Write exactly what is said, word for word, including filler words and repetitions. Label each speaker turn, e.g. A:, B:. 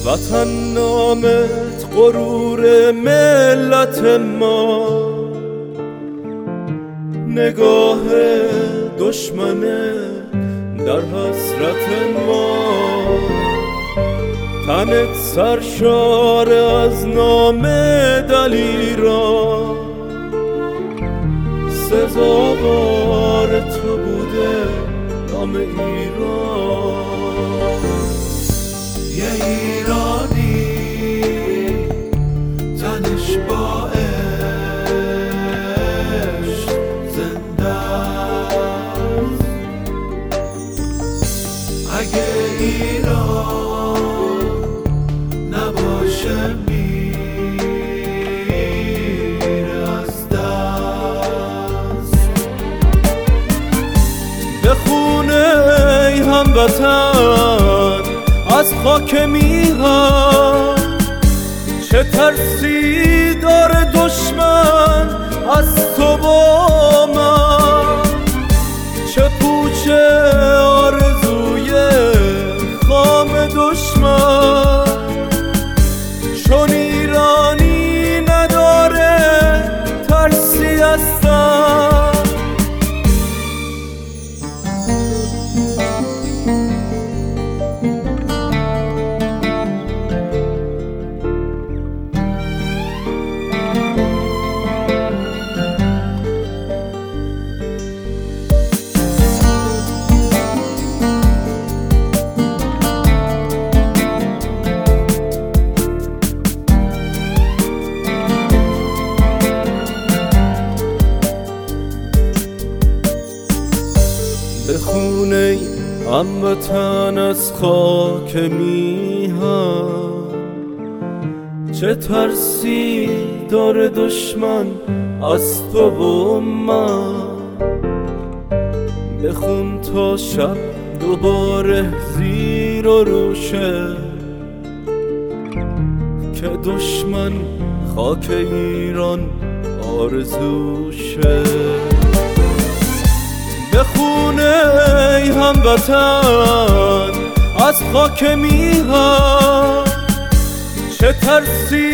A: وطن نامت غرور ملت ما، نگاه دشمنه در حسرت ما. تنت سرشار از نام دلیران، سزاوار تو بوده نام ایران.
B: یه ایرانی تنش با عشق زنده است. اگه ایران نباشه میره از دست.
A: بخونه ای هموطن از خاک میهن، چه ترسی داره دشمن از تو با من، چه پوچه آرزوی خام دشمن. چون ایرانی نداره ترسی هستن. بخونه هموطن از خاک میهن، چه ترسی داره دشمن از تو و من. بخون تا شب دوباره زیر و روشه، که دشمن خاک ایران آرزوشه. بخونه ای هموطن از خاک میهن، چه ترسی